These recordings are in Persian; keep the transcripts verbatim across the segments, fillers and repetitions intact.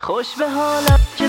خوش به حالم که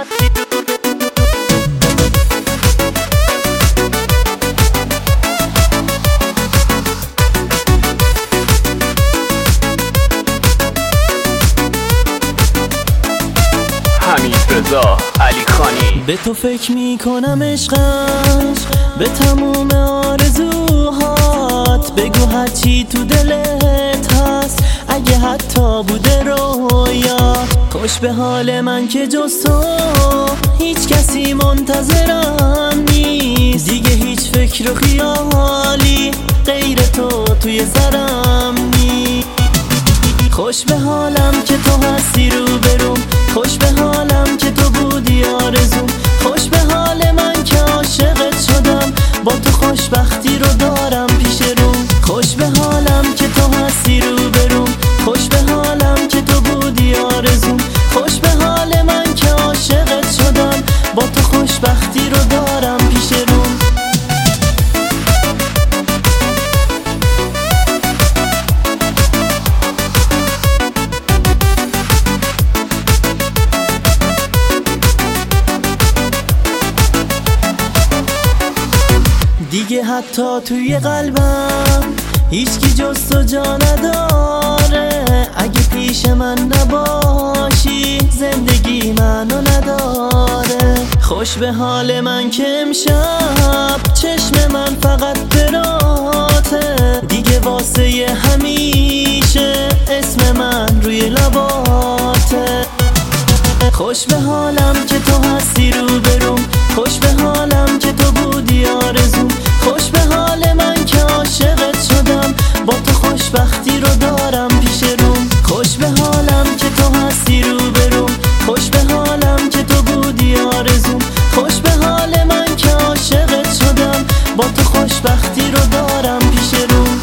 حمیدرضا علیخانی. به تو فکر میکنم عشقم، به تموم آرزوهات. بگو هرچی تو دلت هست، اگه حتی بوده رویات. خوش به حال من که جز تو هیچ کسی منتظرم نیست. دیگه هیچ فکر و خیالی غیر تو توی سرم نیست. خوش به حالم که تو هستی رو بروم، خوش به حالم که تو بودی آرزوم. خوش به حال من که عاشقت شدم، با تو خوشبختی رو دارم پیش روم. خوش به حالم که تو هستی رو بروم، خوش به حالم که تو بودی آرزوم. خوش به حال من که عاشقت شدم، با تو خوشبختی رو دارم پیش روم. دیگه حتی توی قلبم هیچکی جز تو جا نداره. اگه پیش من نباشی زندگی منو نداره. خوش به حال من که امشب چشم من فقط براته. دیگه واسه همیشه اسم من روی لباته. خوش به حالم که تو هستی رو بروم، خوش به حالم که تو بودی آرزوم. خوش به حال من که عاشقت شدم، با تو خوشبختی رو دارم پیش روم. خوش به حالم که تو هستی رو بروم، خوش به حالم که تو بودی آرزوم. خوش به حال من که عاشقت شدم، با تو خوشبختی رو دارم پیش روم.